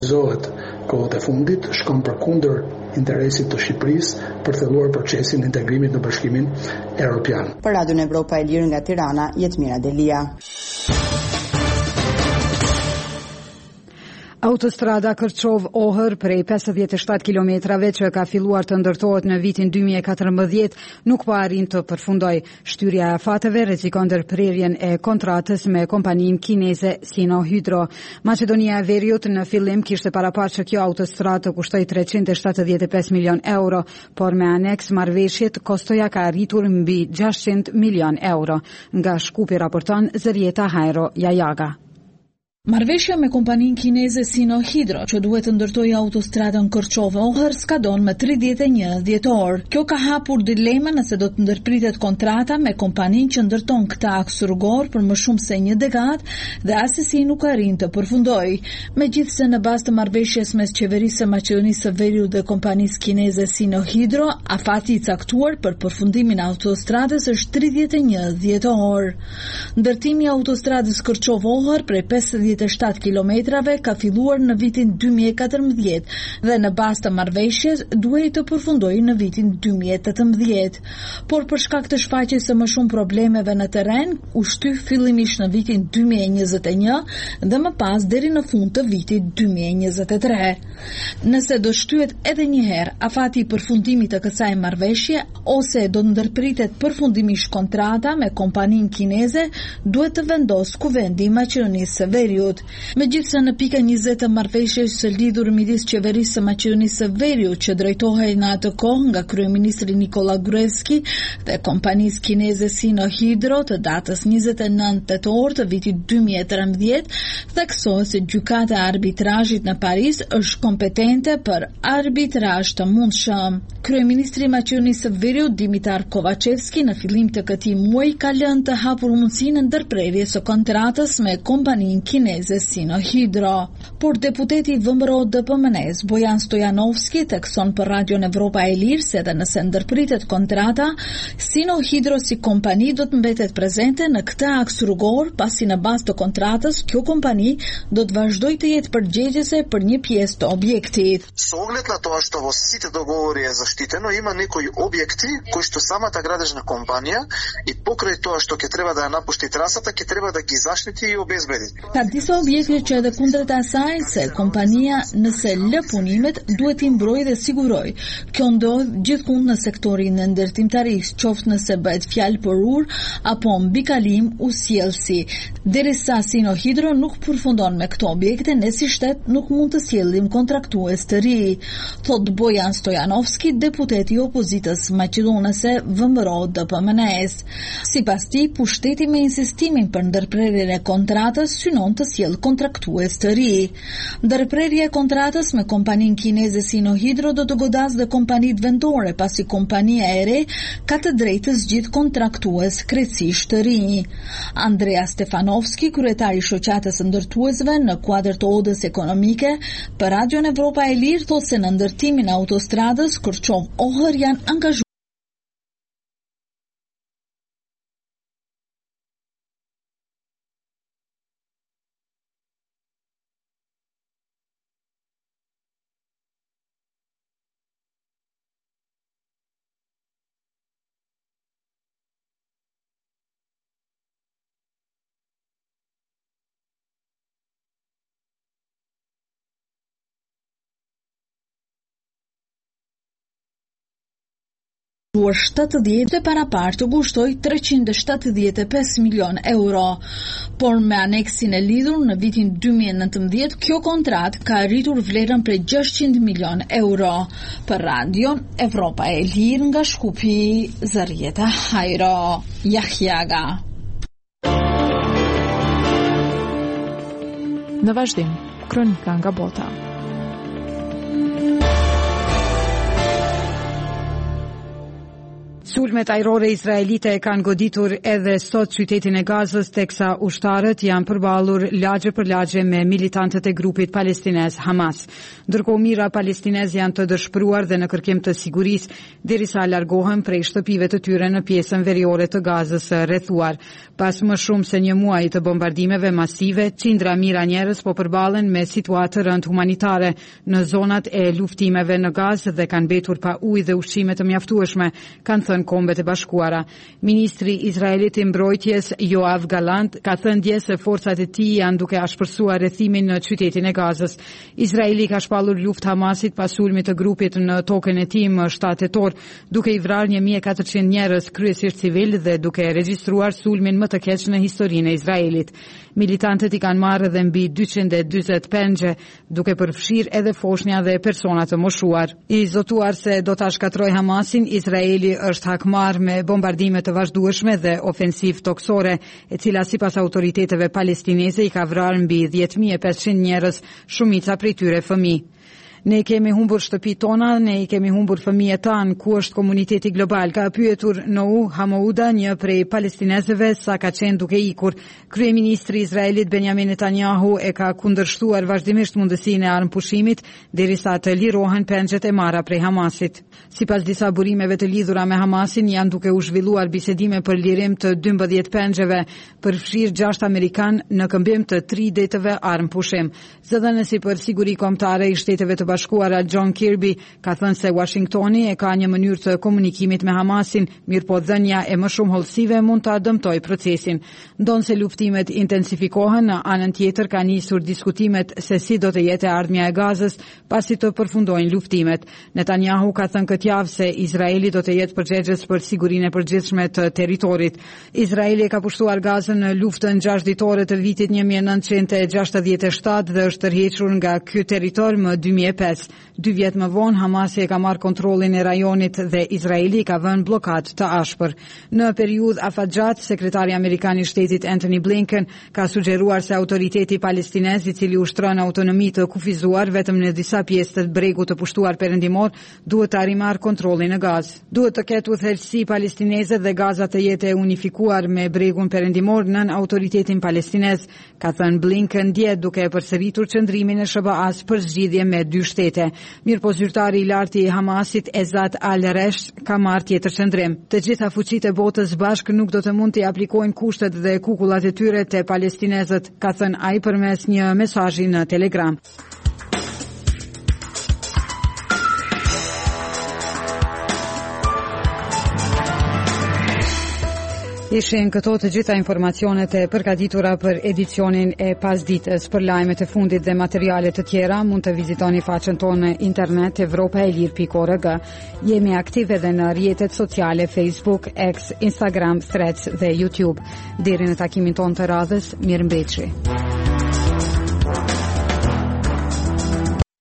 Zohet kohët e fundit shkon përkundër interesit të Shqipërisë për thelluar procesin e integrimit në Bashkimin Evropian. Për Radion Evropa e Lirë nga Tirana, Jetmira Delia. Autostrada Kërçov-Ohër prej 57 kilometrave që ka filluar të ndërtohet në vitin 2014 nuk po arrin të përfundoj. Shtyrja e fateve rrezikon ndërprerjen e kontratës me kompaninë kineze Sinohydro. Maqedonia e Veriut në fillim kishte paraparë që kjo autostradë të kushtoj 375 milion euro, por me aneks marrëveshjet kostoja ka arritur mbi 600 milion euro. Nga Shkupi raporton Zërieta Hajro Jajaga. Marrëveshja me kompaninë kineze Sinohydro, që duhet të ndërtojë autostradën Kërçov-Ohër, skadon më 31 dhjetor. Kjo ka hapur dilemën nëse do të ndërpritet kontrata me kompaninë që ndërton këtë aks rrugor për më shumë se një dekadë dhe asesi nuk arrin të përfundojë. Megjithse në bazë të marrëveshjes mes qeverisë së Maqedonisë së Veriut dhe kompanisë kineze Sinohydro, afati i caktuar për përfundimin e autostradës është 31 dhjetor. Ndërtimi i autostradës Kërçov-Ohër prej 57 kilometrave ka filluar në vitin 2014 dhe në bazë të marrëveshjes duhej të përfundojë në vitin 2018. Por për shkak të shfaqjes së më shumë problemeve në terren, u shtyh fillimisht në vitin 2021 dhe më pas deri në fund të vitit 2023. Nëse do shtyhet edhe një herë afati i përfundimit të kësaj marrëveshje ose do ndërpritet përfundimisht kontrata me kompaninë kineze, duhet të vendos Kuvendi i Maqedonisë së Veriut. Megjithse në pikën 20 të marrëveshjes së lidhur midis qeverisë së Maqedonisë së Veriut që drejtohej në atë kohë nga kryeministri Nikola Gruevski dhe kompanisë kineze Sinohydro të datës 29 tetor të vitit 2013, theksohet se gjykata e arbitrazhit në Paris është kompetente për arbitrazh të mundshëm. Kryeministri i Maqedonisë së Veriut Dimitar Kovacevski në fillim të këtij muaji ka lënë të hapur mundësinë ndërprerjes së kontratës me kompaninë kineze Sinohydro. Por deputeti VMRO DPMNE-s Bojan Stojanovski thekson për Radion Evropa e Lirë se edhe nëse ndërpritet kontrata, Sinohydro si kompani do të mbetet prezente në këtë aks rrugor, pasi në bazë të kontratës kjo kompani do të vazhdojë të jetë përgjegjëse për një pjesë të objektit. С оглед на тоа што во сите договори е заштитено, има некои објекти кои што самата градежна компанија и покрај тоа што ќе треба да ја напушти трасата, ќе треба да ги заштити и обезбеди. Ka disa objekte që edhe kundrejt asaj se kompania nëse lë punimet duhet i mbrojë dhe sigurojë. Kjo ndodh gjithkund në sektorin e ndërtimtarisë, qoftë nëse bëhet fjalë për urë apo mbikalim usjellsi. Derisa Sinohydro nuk përfundon me këto objekte, ne si shtet nuk mund të sjellim kontraktues të ri, thot Bojan Stojanovski, deputeti i opozitës maqedonese VMRO DPMNE-s. Sipas tij, pushteti me insistimin për ndërprerjen e kontratës synon të sjell kontraktues të ri. Ndërprerja e kontratës me kompaninë kineze Sinohydro do të godasë dhe kompanitë vendore, pasi kompania e re ka të drejtë të zgjidhë kontraktues krejtësisht të rinj. Andrea Stefanovski, kryetari i shoqatës së ndërtuesve në kuadër të odës ekonomike, për Radion Evropa e Lirë thotë se në ndërtimin e autostradës Kërçov-Ohër janë angazhuar duar 70 dhe para parë të kushtoj 375 milion euro. Por me aneksin e lidhur në vitin 2019, kjo kontratë ka arritur vlerën prej 600 milion euro. Për Radion Evropa e Lirë nga Shkupi, Zërieta Hajro Jajaga. Në vazhdim, kronika nga bota. Sulmet ajrore izraelite kanë goditur edhe sot qytetin e Gazës, teksa ushtarët janë përballur lagje për lagje me militantët e grupit palestinez Hamas. Ndërkohë mijëra palestinez janë të dëshpëruar dhe në kërkim të sigurisë derisa largohen prej shtëpive të tyre në pjesën veriore të Gazës së rrethuar. Pas më shumë se një muaji të bombardimeve masive, qindra mijëra njerëz po përballen me situatë rënd humanitare në zonat e luftimeve në Gazë dhe kanë mbetur pa ujë dhe ushqime të mjaftueshme, kanë thënë Kombet e Bashkuara. Ministri izraelit i mbrojtjes Yoav Gallant ka thënë dje se forcat e tij janë duke ashpërsuar rrethimin në qytetin e Gazës. Izraeli ka shpallur luftë Hamasit pas sulmit të grupit në tokën e tij më 7 tetor, duke i vrarë 1400 njerëz kryesisht civil dhe duke regjistruar sulmin më të keq në historinë e Izraelit. Militantët i kanë marrë edhe mbi 240 pengje, duke përfshirë edhe foshnja dhe persona të moshuar. I zotuar se do ta shkatrojë Hamasin, Izraeli është hakmar me bombardime të vazhdueshme dhe ofensiv toksore, e cila sipas autoriteteve palestineze i ka vrarë mbi 10.500 njerëz, shumica prej tyre fëmijë. Ne kemi humbur shtëpitë tona, ne i kemi humbur fëmijët tanë, ku është komuniteti global, ka pyetur Nouh Hamouda, një prej palestinezëve, sa ka qenë duke ikur. Kryeministri i Izraelit Benjamin Netanyahu e ka kundërshtuar vazhdimisht mundësinë e armëpushimit derisa të lirohen pengjet e marra prej Hamasit. Sipas disa burimeve të lidhura me Hamasin, janë duke u zhvilluar bisedime për lirim të 12 pengjeve, përfshirë 6 amerikan në këmbim të 3 detëve armëpushim. Zëdhënësi për siguri kombëtare i Shteteve të Bashkuara John Kirby ka thënë se Washingtoni e ka një mënyrë të komunikimit me Hamasin, mirëpo dhënia e më shumë hollësive mund ta dëmtojë procesin. Ndonse luftimet intensifikohen, në anën tjetër ka nisur diskutimet se si do të jetë ardhmja e Gazës pasi të përfundojnë luftimet. Netanyahu ka thënë këtë javë se Izraeli do të jetë përgjegjës për sigurinë e përgjithshme të territorit. Izraeli ka pushtuar Gazën në luftën 6 ditore të vitit 1967 dhe është tërhequr nga ky territor më 2005. 2 vjet më vonë, Hamasi e ka marrë kontrollin e rajonit dhe Izraeli ka vënë blokad të ashpër. Në periudhë afatgjat, sekretari amerikan i shtetit Antony Blinken ka sugjeruar se autoriteti palestinez, i cili ushtron autonomi të kufizuar vetëm në disa pjesë të bregut të pushtuar perëndimor, duhet të rimarrë kontrollin në Gazë. Duhet të ketë udhëheqësi palestineze dhe Gaza të jetë e unifikuar me bregun perëndimor nën autoritetin palestinez, ka thënë Blinken dje duke përsëritur qëndrimin e SBA-s për zgjidhje me 2 shtete. Mirëpo zyrtari i lartë i Hamasit Ezat al-Resh ka marrë tjetër qëndrim. Të gjitha fuqitë e botës bashkë nuk do të mund të aplikojnë kushtet dhe kukullat e tyre te palestinezët, ka thënë ai përmes një mesazhi në Telegram. Ishin këto të gjitha informacionet e përgatitura për edicionin e pasdites. Për lajmet e fundit dhe materiale të tjera mund të vizitoni faqen tonë në internet evropaelir.org. Jemi aktive edhe në rrjetet sociale Facebook, X, Instagram, Threads dhe YouTube. Deri në takimin tonë të radhës, mirëmbëjtje.